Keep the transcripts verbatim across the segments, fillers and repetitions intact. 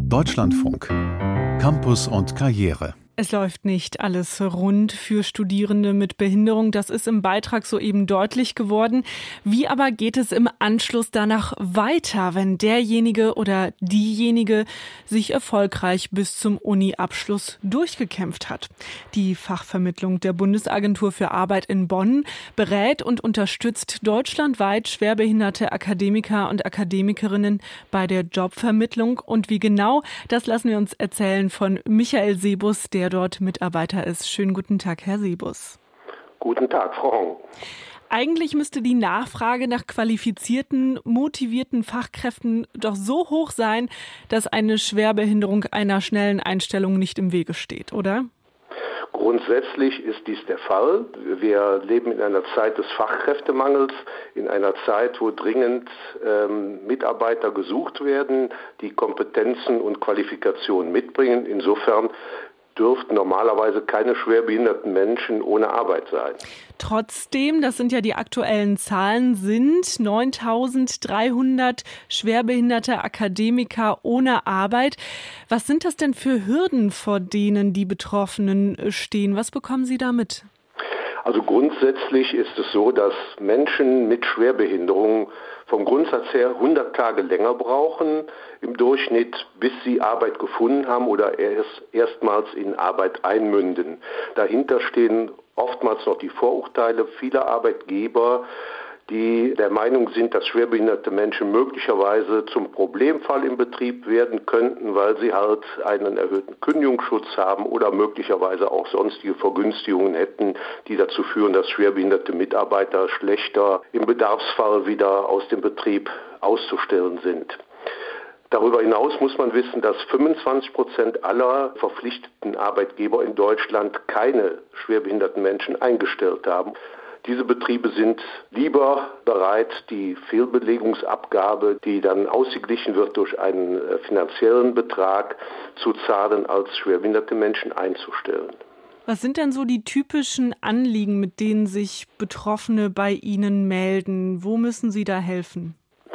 Deutschlandfunk. Campus und Karriere. Es läuft nicht alles rund für Studierende mit Behinderung. Das ist im Beitrag soeben deutlich geworden. Wie aber geht es im Anschluss danach weiter, wenn derjenige oder diejenige sich erfolgreich bis zum Uni-Abschluss durchgekämpft hat? Die Fachvermittlung der Bundesagentur für Arbeit in Bonn berät und unterstützt deutschlandweit schwerbehinderte Akademiker und Akademikerinnen bei der Jobvermittlung. Und wie genau, das lassen wir uns erzählen von Michael Sebus, der dort Mitarbeiter ist. Schönen guten Tag, Herr Sebus. Guten Tag, Frau Hong. Eigentlich müsste die Nachfrage nach qualifizierten, motivierten Fachkräften doch so hoch sein, dass eine Schwerbehinderung einer schnellen Einstellung nicht im Wege steht, oder? Grundsätzlich ist dies der Fall. Wir leben in einer Zeit des Fachkräftemangels, in einer Zeit, wo dringend ähm, Mitarbeiter gesucht werden, die Kompetenzen und Qualifikationen mitbringen. Insofern dürften normalerweise keine schwerbehinderten Menschen ohne Arbeit sein. Trotzdem, das sind ja die aktuellen Zahlen, sind neuntausenddreihundert schwerbehinderte Akademiker ohne Arbeit. Was sind das denn für Hürden, vor denen die Betroffenen stehen? Was bekommen Sie da mit? Also grundsätzlich ist es so, dass Menschen mit Schwerbehinderungen vom Grundsatz her hundert Tage länger brauchen im Durchschnitt, bis sie Arbeit gefunden haben oder erst erstmals in Arbeit einmünden. Dahinter stehen oftmals noch die Vorurteile vieler Arbeitgeber, die der Meinung sind, dass schwerbehinderte Menschen möglicherweise zum Problemfall im Betrieb werden könnten, weil sie halt einen erhöhten Kündigungsschutz haben oder möglicherweise auch sonstige Vergünstigungen hätten, die dazu führen, dass schwerbehinderte Mitarbeiter schlechter im Bedarfsfall wieder aus dem Betrieb auszustellen sind. Darüber hinaus muss man wissen, dass fünfundzwanzig Prozent aller verpflichteten Arbeitgeber in Deutschland keine schwerbehinderten Menschen eingestellt haben. Diese Betriebe sind lieber bereit, die Fehlbelegungsabgabe, die dann ausgeglichen wird durch einen finanziellen Betrag, zu zahlen, als schwerbehinderte Menschen einzustellen. Was sind denn so die typischen Anliegen, mit denen sich Betroffene bei Ihnen melden? Wo müssen Sie da helfen?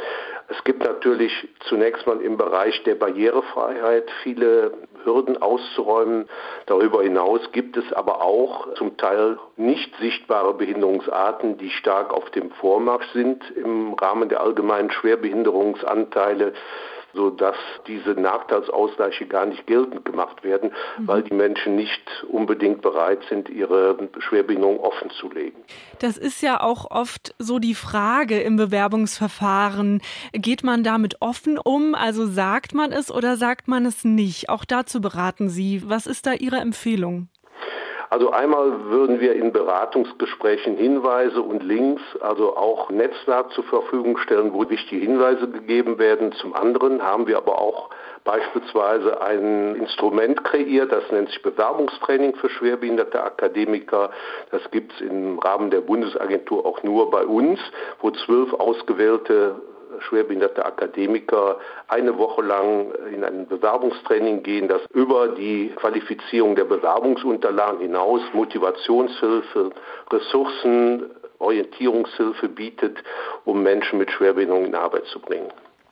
Es gibt natürlich zunächst mal im Bereich der Barrierefreiheit viele Hürden auszuräumen. Darüber hinaus gibt es aber auch zum Teil nicht sichtbare Behinderungsarten, die stark auf dem Vormarsch sind im Rahmen der allgemeinen Schwerbehinderungsanteile, sodass diese Nachteilsausgleiche gar nicht geltend gemacht werden, mhm. weil die Menschen nicht unbedingt bereit sind, ihre Schwerbehinderung offen zu legen. Das ist ja auch oft so die Frage im Bewerbungsverfahren. Geht man damit offen um? Also sagt man es oder sagt man es nicht? Auch dazu beraten Sie. Was ist da Ihre Empfehlung? Also einmal würden wir in Beratungsgesprächen Hinweise und Links, also auch Netzwerk zur Verfügung stellen, wo wichtige Hinweise gegeben werden. Zum anderen haben wir aber auch beispielsweise ein Instrument kreiert, das nennt sich Bewerbungstraining für schwerbehinderte Akademiker. Das gibt es im Rahmen der Bundesagentur auch nur bei uns, wo zwölf ausgewählte schwerbehinderte Akademiker eine Woche lang in ein Bewerbungstraining gehen, das über die Qualifizierung der Bewerbungsunterlagen hinaus Motivationshilfe, Ressourcen, Orientierungshilfe bietet, um Menschen mit Schwerbehinderung in Arbeit zu bringen.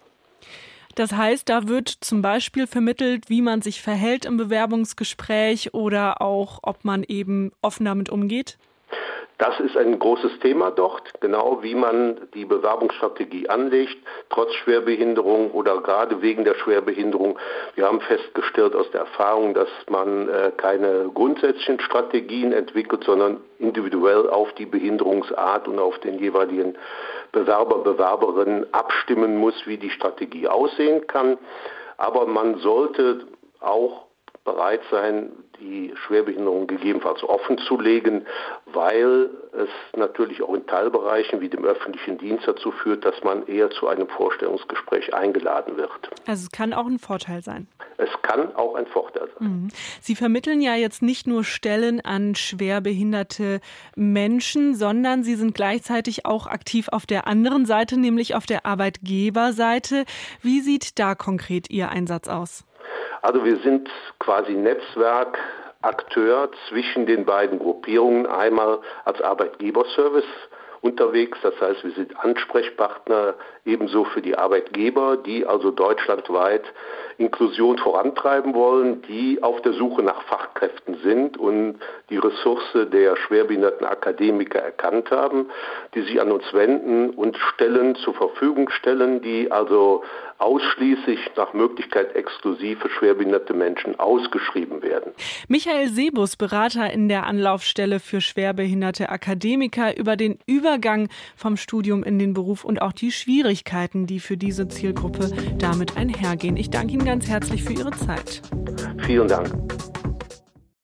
Das heißt, da wird zum Beispiel vermittelt, wie man sich verhält im Bewerbungsgespräch oder auch, ob man eben offen damit umgeht? Das ist ein großes Thema dort, genau wie man die Bewerbungsstrategie anlegt, trotz Schwerbehinderung oder gerade wegen der Schwerbehinderung. Wir haben festgestellt aus der Erfahrung, dass man äh, keine grundsätzlichen Strategien entwickelt, sondern individuell auf die Behinderungsart und auf den jeweiligen Bewerber, Bewerberin abstimmen muss, wie die Strategie aussehen kann. Aber man sollte auch bereit sein, die Schwerbehinderung gegebenenfalls offen zu legen, weil es natürlich auch in Teilbereichen wie dem öffentlichen Dienst dazu führt, dass man eher zu einem Vorstellungsgespräch eingeladen wird. Also es kann auch ein Vorteil sein. Es kann auch ein Vorteil sein. Mhm. Sie vermitteln ja jetzt nicht nur Stellen an schwerbehinderte Menschen, sondern Sie sind gleichzeitig auch aktiv auf der anderen Seite, nämlich auf der Arbeitgeberseite. Wie sieht da konkret Ihr Einsatz aus? Also wir sind quasi Netzwerkakteur zwischen den beiden Gruppierungen, einmal als Arbeitgeberservice unterwegs, das heißt, wir sind Ansprechpartner ebenso für die Arbeitgeber, die also deutschlandweit Inklusion vorantreiben wollen, die auf der Suche nach Fachkräften sind und die Ressource der schwerbehinderten Akademiker erkannt haben, die sich an uns wenden und Stellen zur Verfügung stellen, die also ausschließlich nach Möglichkeit exklusiv für schwerbehinderte Menschen ausgeschrieben werden. Michael Sebus, Berater in der Anlaufstelle für schwerbehinderte Akademiker, über den Übergang vom Studium in den Beruf und auch die Schwierigkeiten, die für diese Zielgruppe damit einhergehen. Ich danke Ihnen ganz herzlich für Ihre Zeit. Vielen Dank.